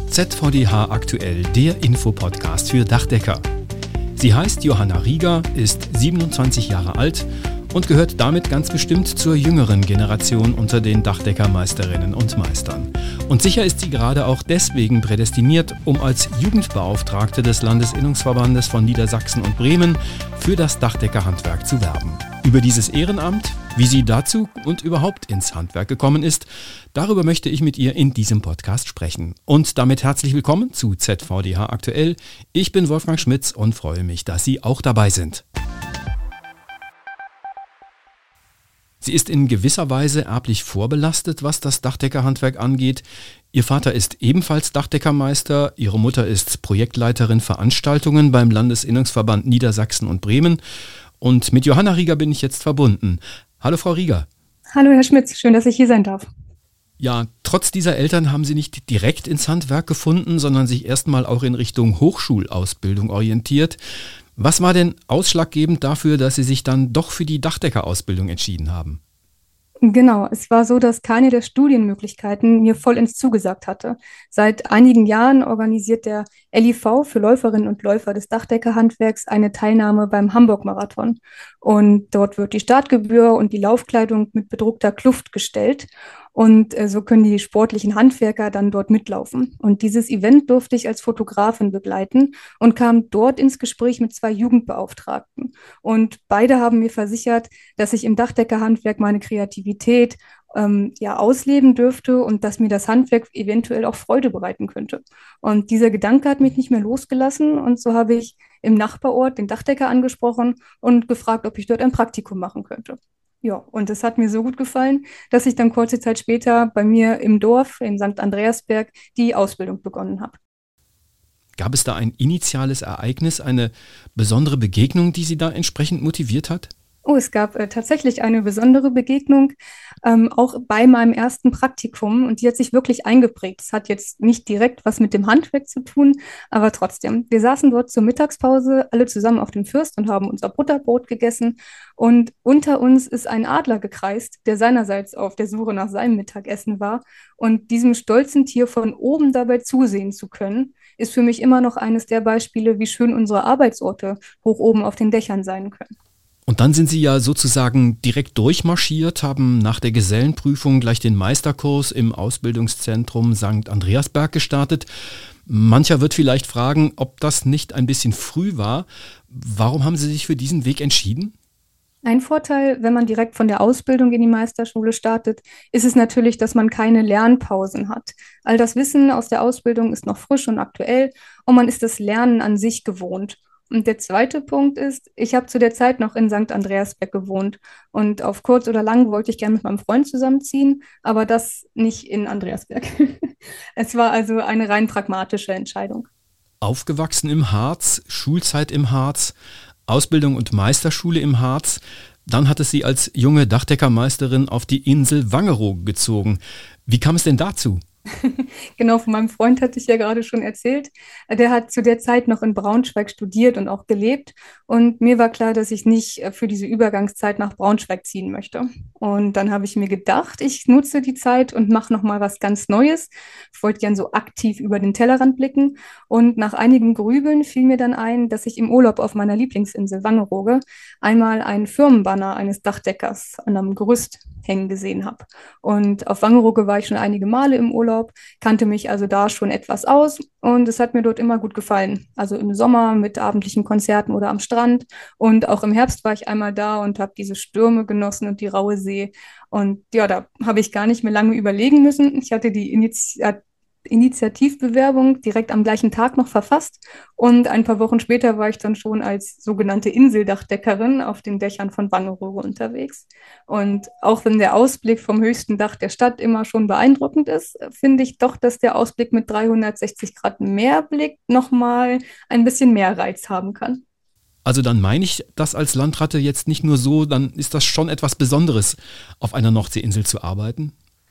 ZVDH aktuell, der Infopodcast für Dachdecker. Sie heißt Johanna Rieger, ist 27 Jahre alt und gehört damit ganz bestimmt zur jüngeren Generation unter den Dachdeckermeisterinnen und Meistern. Und sicher ist sie gerade auch deswegen prädestiniert, um als Jugendbeauftragte des Landesinnungsverbandes von Niedersachsen und Bremen für das Dachdeckerhandwerk zu werben. Über dieses Ehrenamt, wie sie dazu und überhaupt ins Handwerk gekommen ist, darüber möchte ich mit ihr in diesem Podcast sprechen. Und damit herzlich willkommen zu ZVDH aktuell. Ich bin Wolfgang Schmitz und freue mich, dass Sie auch dabei sind. Sie ist in gewisser Weise erblich vorbelastet, was das Dachdeckerhandwerk angeht. Ihr Vater ist ebenfalls Dachdeckermeister, ihre Mutter ist Projektleiterin Veranstaltungen beim Landesinnungsverband Niedersachsen und Bremen. Und mit Johanna Rieger bin ich jetzt verbunden. Hallo Frau Rieger. Hallo Herr Schmitz, schön, dass ich hier sein darf. Ja, trotz dieser Eltern haben Sie nicht direkt ins Handwerk gefunden, sondern sich erstmal auch in Richtung Hochschulausbildung orientiert. Was war denn ausschlaggebend dafür, dass Sie sich dann doch für die Dachdeckerausbildung entschieden haben? Genau, es war so, dass keine der Studienmöglichkeiten mir vollends zugesagt hatte. Seit einigen Jahren organisiert der LIV für Läuferinnen und Läufer des Dachdeckerhandwerks eine Teilnahme beim Hamburg-Marathon. Und dort wird die Startgebühr und die Laufkleidung mit bedruckter Kluft gestellt. Und so können die sportlichen Handwerker dann dort mitlaufen. Und dieses Event durfte ich als Fotografin begleiten und kam dort ins Gespräch mit 2 Jugendbeauftragten. Und beide haben mir versichert, dass ich im Dachdeckerhandwerk meine Kreativität ausleben dürfte und dass mir das Handwerk eventuell auch Freude bereiten könnte. Und dieser Gedanke hat mich nicht mehr losgelassen. Und so habe ich im Nachbarort den Dachdecker angesprochen und gefragt, ob ich dort ein Praktikum machen könnte. Ja, und es hat mir so gut gefallen, dass ich dann kurze Zeit später bei mir im Dorf in St. Andreasberg die Ausbildung begonnen habe. Gab es da ein initiales Ereignis, eine besondere Begegnung, die Sie da entsprechend motiviert hat? Oh, es gab tatsächlich eine besondere Begegnung, auch bei meinem ersten Praktikum, und die hat sich wirklich eingeprägt. Es hat jetzt nicht direkt was mit dem Handwerk zu tun, aber trotzdem. Wir saßen dort zur Mittagspause alle zusammen auf dem First und haben unser Butterbrot gegessen, und unter uns ist ein Adler gekreist, der seinerseits auf der Suche nach seinem Mittagessen war, und diesem stolzen Tier von oben dabei zusehen zu können, ist für mich immer noch eines der Beispiele, wie schön unsere Arbeitsorte hoch oben auf den Dächern sein können. Und dann sind Sie ja sozusagen direkt durchmarschiert, haben nach der Gesellenprüfung gleich den Meisterkurs im Ausbildungszentrum St. Andreasberg gestartet. Mancher wird vielleicht fragen, ob das nicht ein bisschen früh war. Warum haben Sie sich für diesen Weg entschieden? Ein Vorteil, wenn man direkt von der Ausbildung in die Meisterschule startet, ist es natürlich, dass man keine Lernpausen hat. All das Wissen aus der Ausbildung ist noch frisch und aktuell und man ist das Lernen an sich gewohnt. Und der zweite Punkt ist, ich habe zu der Zeit noch in St. Andreasberg gewohnt und auf kurz oder lang wollte ich gerne mit meinem Freund zusammenziehen, aber das nicht in Andreasberg. Es war also eine rein pragmatische Entscheidung. Aufgewachsen im Harz, Schulzeit im Harz, Ausbildung und Meisterschule im Harz. Dann hat es Sie als junge Dachdeckermeisterin auf die Insel Wangerooge gezogen. Wie kam es denn dazu? Genau, von meinem Freund hatte ich ja gerade schon erzählt. Der hat zu der Zeit noch in Braunschweig studiert und auch gelebt. Und mir war klar, dass ich nicht für diese Übergangszeit nach Braunschweig ziehen möchte. Und dann habe ich mir gedacht, ich nutze die Zeit und mache nochmal was ganz Neues. Ich wollte gern so aktiv über den Tellerrand blicken. Und nach einigem Grübeln fiel mir dann ein, dass ich im Urlaub auf meiner Lieblingsinsel Wangerooge einmal einen Firmenbanner eines Dachdeckers an einem Gerüst hängen gesehen habe. Und auf Wangerooge war ich schon einige Male im Urlaub, kannte mich also da schon etwas aus und es hat mir dort immer gut gefallen. Also im Sommer mit abendlichen Konzerten oder am Strand, und auch im Herbst war ich einmal da und habe diese Stürme genossen und die raue See. Und ja, da habe ich gar nicht mehr lange überlegen müssen. Ich hatte die Initiativbewerbung direkt am gleichen Tag noch verfasst und ein paar Wochen später war ich dann schon als sogenannte Inseldachdeckerin auf den Dächern von Wangerooge unterwegs. Und auch wenn der Ausblick vom höchsten Dach der Stadt immer schon beeindruckend ist, finde ich doch, dass der Ausblick mit 360 Grad Meerblick nochmal ein bisschen mehr Reiz haben kann. Also dann meine ich das als Landratte jetzt nicht nur so, dann ist das schon etwas Besonderes, auf einer Nordseeinsel zu arbeiten?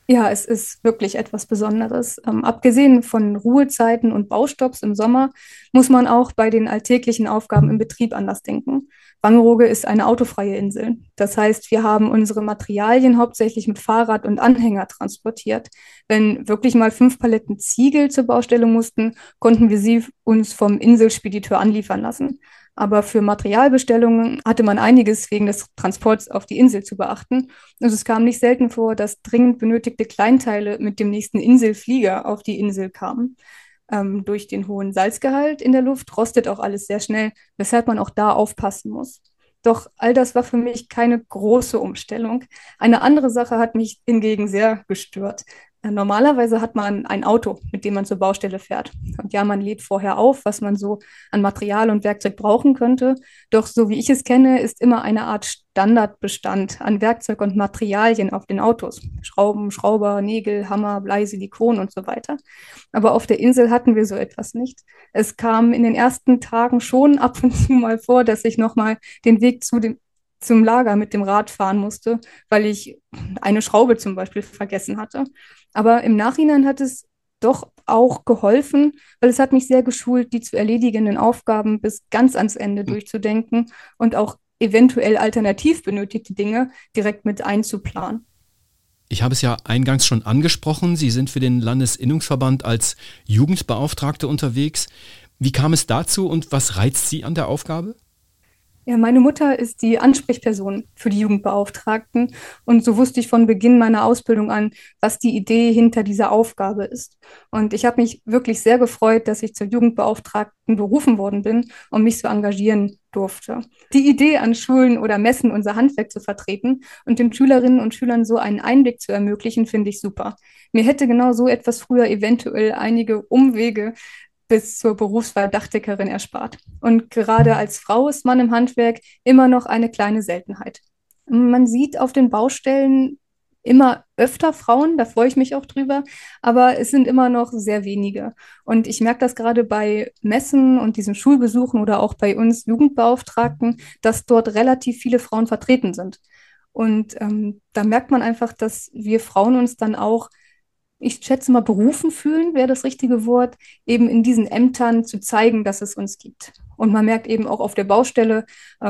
Ja, es ist wirklich etwas Besonderes. Abgesehen von Ruhezeiten und Baustopps im Sommer muss man auch bei den alltäglichen Aufgaben im Betrieb anders denken. Wangerooge ist eine autofreie Insel. Das heißt, wir haben unsere Materialien hauptsächlich mit Fahrrad und Anhänger transportiert. Wenn wirklich mal 5 Paletten Ziegel zur Baustelle mussten, konnten wir sie uns vom Inselspediteur anliefern lassen. Aber für Materialbestellungen hatte man einiges wegen des Transports auf die Insel zu beachten. Also es kam nicht selten vor, dass dringend benötigte Kleinteile mit dem nächsten Inselflieger auf die Insel kamen. Durch den hohen Salzgehalt in der Luft rostet auch alles sehr schnell, weshalb man auch da aufpassen muss. Doch all das war für mich keine große Umstellung. Eine andere Sache hat mich hingegen sehr gestört. Normalerweise hat man ein Auto, mit dem man zur Baustelle fährt. Und ja, man lädt vorher auf, was man so an Material und Werkzeug brauchen könnte. Doch so wie ich es kenne, ist immer eine Art Standardbestand an Werkzeug und Materialien auf den Autos. Schrauben, Schrauber, Nägel, Hammer, Blei, Silikon und so weiter. Aber auf der Insel hatten wir so etwas nicht. Es kam in den ersten Tagen schon ab und zu mal vor, dass ich nochmal den Weg zum Lager mit dem Rad fahren musste, weil ich eine Schraube zum Beispiel vergessen hatte. Aber im Nachhinein hat es doch auch geholfen, weil es hat mich sehr geschult, die zu erledigenden Aufgaben bis ganz ans Ende durchzudenken und auch eventuell alternativ benötigte Dinge direkt mit einzuplanen. Ich habe es ja eingangs schon angesprochen, Sie sind für den Landesinnungsverband als Jugendbeauftragte unterwegs. Wie kam es dazu und was reizt Sie an der Aufgabe? Ja, meine Mutter ist die Ansprechperson für die Jugendbeauftragten und so wusste ich von Beginn meiner Ausbildung an, was die Idee hinter dieser Aufgabe ist. Und ich habe mich wirklich sehr gefreut, dass ich zur Jugendbeauftragten berufen worden bin und mich so engagieren durfte. Die Idee, an Schulen oder Messen unser Handwerk zu vertreten und den Schülerinnen und Schülern so einen Einblick zu ermöglichen, finde ich super. Mir hätte genau so etwas früher eventuell einige Umwege bis zur Berufswahl Dachdeckerin erspart. Und gerade als Frau ist man im Handwerk immer noch eine kleine Seltenheit. Man sieht auf den Baustellen immer öfter Frauen, da freue ich mich auch drüber, aber es sind immer noch sehr wenige. Und ich merke das gerade bei Messen und diesen Schulbesuchen oder auch bei uns Jugendbeauftragten, dass dort relativ viele Frauen vertreten sind. Und da merkt man einfach, dass wir Frauen uns dann auch, ich schätze mal, berufen fühlen, wäre das richtige Wort, eben in diesen Ämtern zu zeigen, dass es uns gibt. Und man merkt eben auch auf der Baustelle,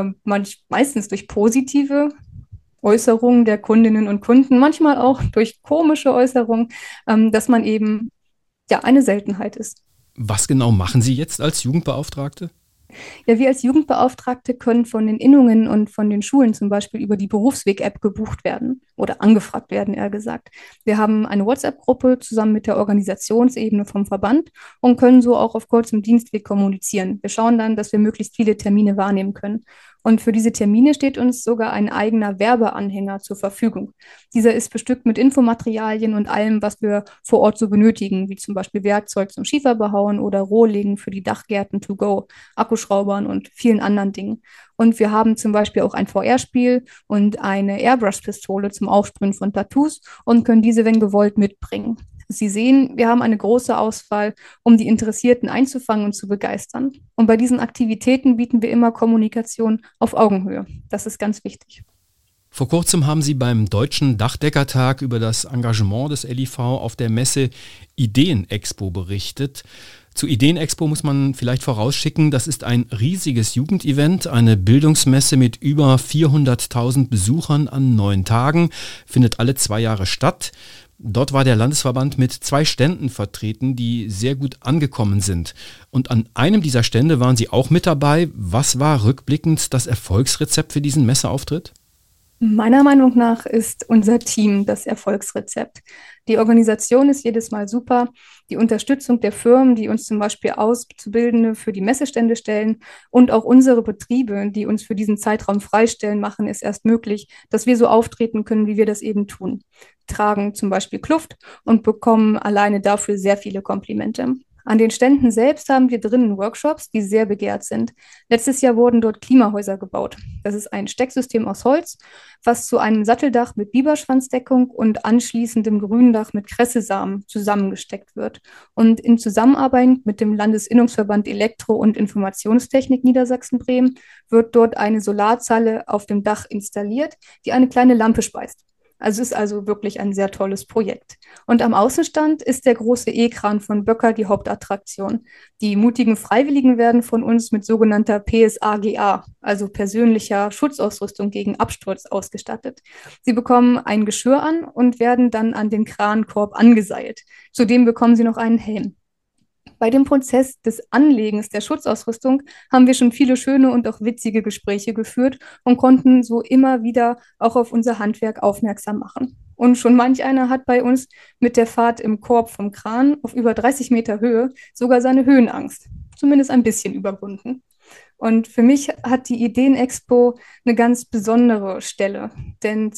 meistens durch positive Äußerungen der Kundinnen und Kunden, manchmal auch durch komische Äußerungen, dass man eben ja eine Seltenheit ist. Was genau machen Sie jetzt als Jugendbeauftragte? Ja, wir als Jugendbeauftragte können von den Innungen und von den Schulen zum Beispiel über die Berufsweg-App gebucht werden oder angefragt werden, eher gesagt. Wir haben eine WhatsApp-Gruppe zusammen mit der Organisationsebene vom Verband und können so auch auf kurzem Dienstweg kommunizieren. Wir schauen dann, dass wir möglichst viele Termine wahrnehmen können. Und für diese Termine steht uns sogar ein eigener Werbeanhänger zur Verfügung. Dieser ist bestückt mit Infomaterialien und allem, was wir vor Ort so benötigen, wie zum Beispiel Werkzeug zum Schieferbehauen oder Rohlegen für die Dachgärten to go, Akkuschraubern und vielen anderen Dingen. Und wir haben zum Beispiel auch ein VR-Spiel und eine Airbrush-Pistole zum Aufsprühen von Tattoos und können diese, wenn gewollt, mitbringen. Sie sehen, wir haben eine große Auswahl, um die Interessierten einzufangen und zu begeistern. Und bei diesen Aktivitäten bieten wir immer Kommunikation auf Augenhöhe. Das ist ganz wichtig. Vor kurzem haben Sie beim Deutschen Dachdeckertag über das Engagement des LIV auf der Messe Ideenexpo berichtet. Zu Ideenexpo muss man vielleicht vorausschicken, das ist ein riesiges Jugendevent, eine Bildungsmesse mit über 400.000 Besuchern an 9 Tagen, findet alle 2 Jahre statt. Dort war der Landesverband mit 2 Ständen vertreten, die sehr gut angekommen sind. Und an einem dieser Stände waren Sie auch mit dabei. Was war rückblickend das Erfolgsrezept für diesen Messeauftritt? Meiner Meinung nach ist unser Team das Erfolgsrezept. Die Organisation ist jedes Mal super. Die Unterstützung der Firmen, die uns zum Beispiel Auszubildende für die Messestände stellen und auch unsere Betriebe, die uns für diesen Zeitraum freistellen, machen es erst möglich, dass wir so auftreten können, wie wir das eben tun. Tragen zum Beispiel Kluft und bekommen alleine dafür sehr viele Komplimente. An den Ständen selbst haben wir drinnen Workshops, die sehr begehrt sind. Letztes Jahr wurden dort Klimahäuser gebaut. Das ist ein Stecksystem aus Holz, was zu einem Satteldach mit Biberschwanzdeckung und anschließendem Gründach mit Kressesamen zusammengesteckt wird. Und in Zusammenarbeit mit dem Landesinnungsverband Elektro- und Informationstechnik Niedersachsen-Bremen wird dort eine Solarzelle auf dem Dach installiert, die eine kleine Lampe speist. Also es ist also wirklich ein sehr tolles Projekt. Und am Außenstand ist der große E-Kran von Böcker die Hauptattraktion. Die mutigen Freiwilligen werden von uns mit sogenannter PSAGA, also persönlicher Schutzausrüstung gegen Absturz, ausgestattet. Sie bekommen ein Geschirr an und werden dann an den Krankorb angeseilt. Zudem bekommen sie noch einen Helm. Bei dem Prozess des Anlegens der Schutzausrüstung haben wir schon viele schöne und auch witzige Gespräche geführt und konnten so immer wieder auch auf unser Handwerk aufmerksam machen. Und schon manch einer hat bei uns mit der Fahrt im Korb vom Kran auf über 30 Meter Höhe sogar seine Höhenangst zumindest ein bisschen überwunden. Und für mich hat die Ideenexpo eine ganz besondere Stelle, denn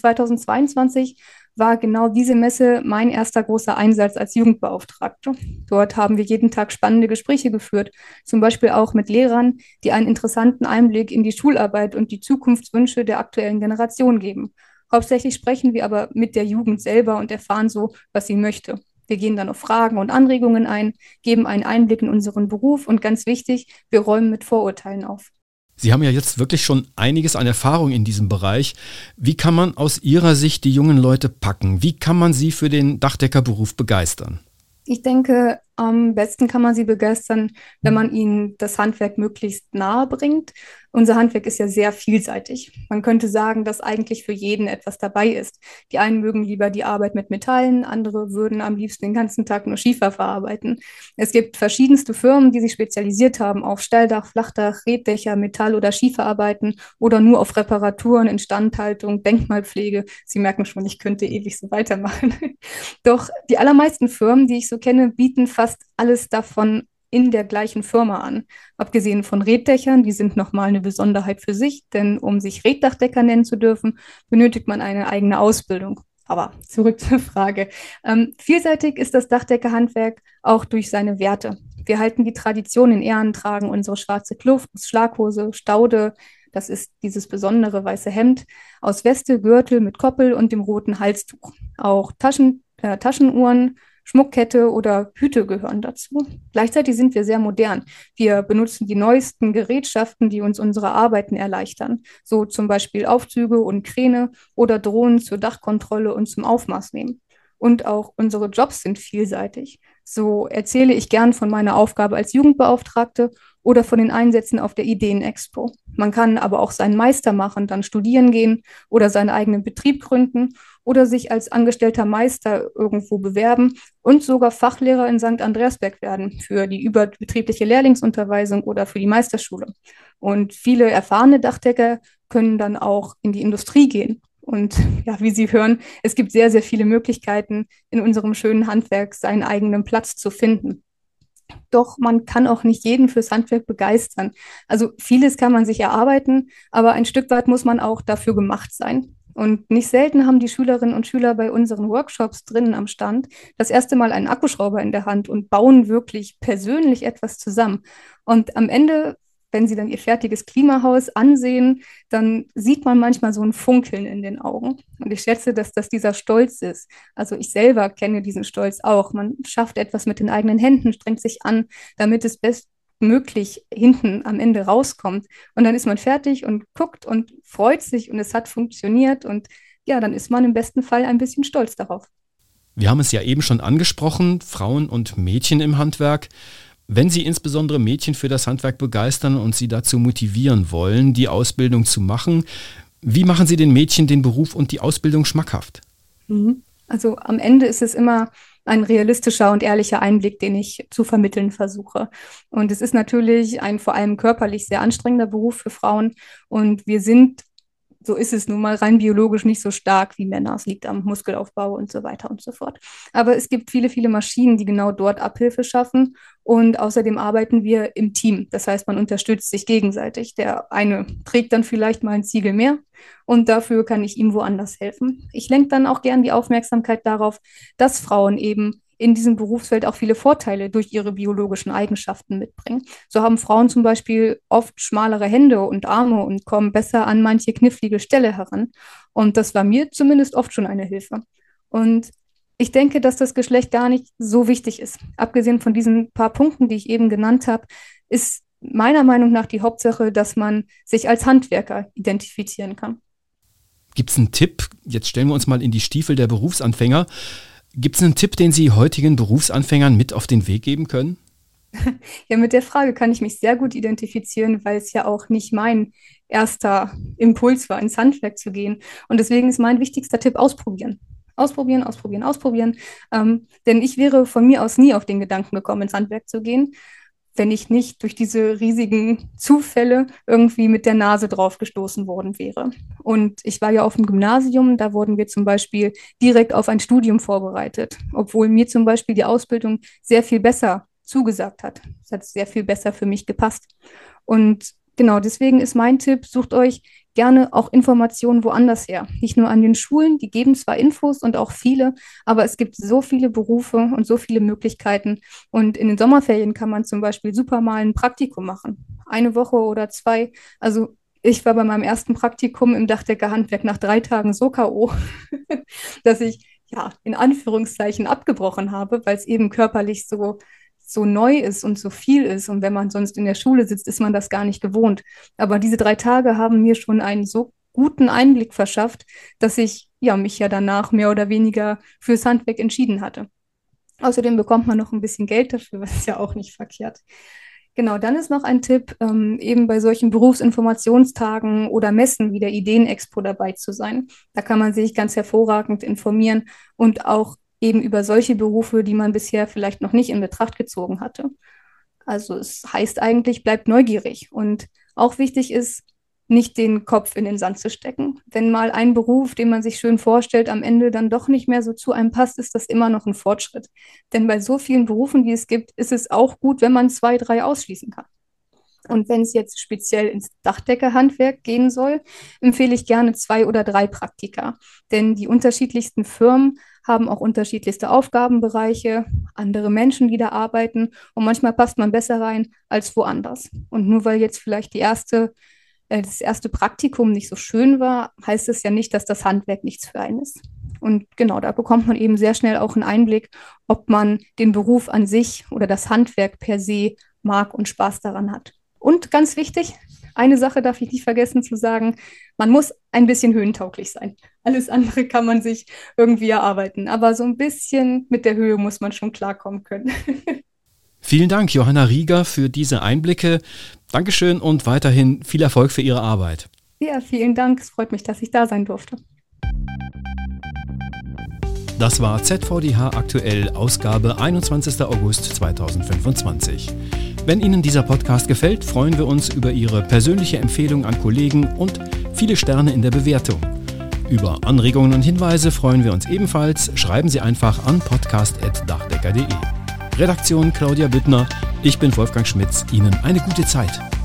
2022 war genau diese Messe mein erster großer Einsatz als Jugendbeauftragte. Dort haben wir jeden Tag spannende Gespräche geführt, zum Beispiel auch mit Lehrern, die einen interessanten Einblick in die Schularbeit und die Zukunftswünsche der aktuellen Generation geben. Hauptsächlich sprechen wir aber mit der Jugend selber und erfahren so, was sie möchte. Wir gehen dann auf Fragen und Anregungen ein, geben einen Einblick in unseren Beruf und ganz wichtig, wir räumen mit Vorurteilen auf. Sie haben ja jetzt wirklich schon einiges an Erfahrung in diesem Bereich. Wie kann man aus Ihrer Sicht die jungen Leute packen? Wie kann man sie für den Dachdeckerberuf begeistern? Ich denke, am besten kann man sie begeistern, wenn man ihnen das Handwerk möglichst nahe bringt. Unser Handwerk ist ja sehr vielseitig. Man könnte sagen, dass eigentlich für jeden etwas dabei ist. Die einen mögen lieber die Arbeit mit Metallen, andere würden am liebsten den ganzen Tag nur Schiefer verarbeiten. Es gibt verschiedenste Firmen, die sich spezialisiert haben auf Stelldach, Flachdach, Reetdächer, Metall- oder Schieferarbeiten oder nur auf Reparaturen, Instandhaltung, Denkmalpflege. Sie merken schon, ich könnte ewig so weitermachen. Doch die allermeisten Firmen, die ich so kenne, bieten fast alles davon in der gleichen Firma an. Abgesehen von Reetdächern, die sind nochmal eine Besonderheit für sich, denn um sich Reetdachdecker nennen zu dürfen, benötigt man eine eigene Ausbildung. Aber zurück zur Frage. Vielseitig ist das Dachdeckerhandwerk auch durch seine Werte. Wir halten die Tradition in Ehren, tragen unsere schwarze Kluft, Schlaghose, Staude, das ist dieses besondere weiße Hemd, aus Weste, Gürtel mit Koppel und dem roten Halstuch. Auch Taschenuhren, Schmuckkette oder Hüte gehören dazu. Gleichzeitig sind wir sehr modern. Wir benutzen die neuesten Gerätschaften, die uns unsere Arbeiten erleichtern, so zum Beispiel Aufzüge und Kräne oder Drohnen zur Dachkontrolle und zum Aufmaß nehmen. Und auch unsere Jobs sind vielseitig. So erzähle ich gern von meiner Aufgabe als Jugendbeauftragte oder von den Einsätzen auf der Ideenexpo. Man kann aber auch seinen Meister machen, dann studieren gehen oder seinen eigenen Betrieb gründen oder sich als angestellter Meister irgendwo bewerben und sogar Fachlehrer in St. Andreasberg werden für die überbetriebliche Lehrlingsunterweisung oder für die Meisterschule. Und viele erfahrene Dachdecker können dann auch in die Industrie gehen. Und ja, wie Sie hören, es gibt sehr, sehr viele Möglichkeiten, in unserem schönen Handwerk seinen eigenen Platz zu finden. Doch man kann auch nicht jeden fürs Handwerk begeistern. Also vieles kann man sich erarbeiten, aber ein Stück weit muss man auch dafür gemacht sein. Und nicht selten haben die Schülerinnen und Schüler bei unseren Workshops drinnen am Stand das erste Mal einen Akkuschrauber in der Hand und bauen wirklich persönlich etwas zusammen. Und am Ende, wenn sie dann ihr fertiges Klimahaus ansehen, dann sieht man manchmal so ein Funkeln in den Augen. Und ich schätze, dass das dieser Stolz ist. Also ich selber kenne diesen Stolz auch. Man schafft etwas mit den eigenen Händen, strengt sich an, damit es bestmöglich hinten am Ende rauskommt. Und dann ist man fertig und guckt und freut sich und es hat funktioniert. Und ja, dann ist man im besten Fall ein bisschen stolz darauf. Wir haben es ja eben schon angesprochen, Frauen und Mädchen im Handwerk. Wenn Sie insbesondere Mädchen für das Handwerk begeistern und sie dazu motivieren wollen, die Ausbildung zu machen, wie machen Sie den Mädchen den Beruf und die Ausbildung schmackhaft? Also am Ende ist es immer ein realistischer und ehrlicher Einblick, den ich zu vermitteln versuche. Und es ist natürlich ein vor allem körperlich sehr anstrengender Beruf für Frauen. Und wir sind, so ist es nun mal, rein biologisch nicht so stark wie Männer. Es liegt am Muskelaufbau und so weiter und so fort. Aber es gibt viele, viele Maschinen, die genau dort Abhilfe schaffen. Und außerdem arbeiten wir im Team. Das heißt, man unterstützt sich gegenseitig. Der eine trägt dann vielleicht mal einen Ziegel mehr und dafür kann ich ihm woanders helfen. Ich lenke dann auch gern die Aufmerksamkeit darauf, dass Frauen eben in diesem Berufsfeld auch viele Vorteile durch ihre biologischen Eigenschaften mitbringen. So haben Frauen zum Beispiel oft schmalere Hände und Arme und kommen besser an manche knifflige Stelle heran. Und das war mir zumindest oft schon eine Hilfe. Und ich denke, dass das Geschlecht gar nicht so wichtig ist. Abgesehen von diesen paar Punkten, die ich eben genannt habe, ist meiner Meinung nach die Hauptsache, dass man sich als Handwerker identifizieren kann. Gibt es einen Tipp? Jetzt stellen wir uns mal in die Stiefel der Berufsanfänger. Gibt es einen Tipp, den Sie heutigen Berufsanfängern mit auf den Weg geben können? Ja, mit der Frage kann ich mich sehr gut identifizieren, weil es ja auch nicht mein erster Impuls war, ins Handwerk zu gehen. Und deswegen ist mein wichtigster Tipp: ausprobieren. Ausprobieren, ausprobieren, ausprobieren. Denn ich wäre von mir aus nie auf den Gedanken gekommen, ins Handwerk zu gehen, wenn ich nicht durch diese riesigen Zufälle irgendwie mit der Nase drauf gestoßen worden wäre. Und ich war ja auf dem Gymnasium, da wurden wir zum Beispiel direkt auf ein Studium vorbereitet, obwohl mir zum Beispiel die Ausbildung sehr viel besser zugesagt hat. Es hat sehr viel besser für mich gepasst. Und genau deswegen ist mein Tipp: sucht euch gerne auch Informationen woanders her. Nicht nur an den Schulen, die geben zwar Infos und auch viele, aber es gibt so viele Berufe und so viele Möglichkeiten. Und in den Sommerferien kann man zum Beispiel super mal ein Praktikum machen. 1 Woche oder 2. Also ich war bei meinem ersten Praktikum im Dachdeckerhandwerk nach 3 Tagen so K.O., dass ich ja in Anführungszeichen abgebrochen habe, weil es eben körperlich so neu ist und so viel ist. Und wenn man sonst in der Schule sitzt, ist man das gar nicht gewohnt. Aber diese 3 Tage haben mir schon einen so guten Einblick verschafft, dass ich mich ja danach mehr oder weniger fürs Handwerk entschieden hatte. Außerdem bekommt man noch ein bisschen Geld dafür, was ist ja auch nicht verkehrt. Genau, dann ist noch ein Tipp, eben bei solchen Berufsinformationstagen oder Messen wie der Ideenexpo dabei zu sein. Da kann man sich ganz hervorragend informieren und auch eben über solche Berufe, die man bisher vielleicht noch nicht in Betracht gezogen hatte. Also es heißt eigentlich, bleibt neugierig. Und auch wichtig ist, nicht den Kopf in den Sand zu stecken. Wenn mal ein Beruf, den man sich schön vorstellt, am Ende dann doch nicht mehr so zu einem passt, ist das immer noch ein Fortschritt. Denn bei so vielen Berufen, wie es gibt, ist es auch gut, wenn man 2, 3 ausschließen kann. Und wenn es jetzt speziell ins Dachdeckerhandwerk gehen soll, empfehle ich gerne 2 oder 3 Praktika. Denn die unterschiedlichsten Firmen haben auch unterschiedlichste Aufgabenbereiche, andere Menschen, die da arbeiten. Und manchmal passt man besser rein als woanders. Und nur weil jetzt vielleicht das erste Praktikum nicht so schön war, heißt es ja nicht, dass das Handwerk nichts für einen ist. Und genau, da bekommt man eben sehr schnell auch einen Einblick, ob man den Beruf an sich oder das Handwerk per se mag und Spaß daran hat. Und ganz wichtig, eine Sache darf ich nicht vergessen zu sagen: man muss ein bisschen höhentauglich sein. Alles andere kann man sich irgendwie erarbeiten. Aber so ein bisschen mit der Höhe muss man schon klarkommen können. Vielen Dank, Johanna Rieger, für diese Einblicke. Dankeschön und weiterhin viel Erfolg für Ihre Arbeit. Ja, vielen Dank. Es freut mich, dass ich da sein durfte. Das war ZVDH aktuell, Ausgabe 21. August 2025. Wenn Ihnen dieser Podcast gefällt, freuen wir uns über Ihre persönliche Empfehlung an Kollegen und viele Sterne in der Bewertung. Über Anregungen und Hinweise freuen wir uns ebenfalls. Schreiben Sie einfach an podcast@dachdecker.de. Redaktion Claudia Büttner, ich bin Wolfgang Schmitz. Ihnen eine gute Zeit.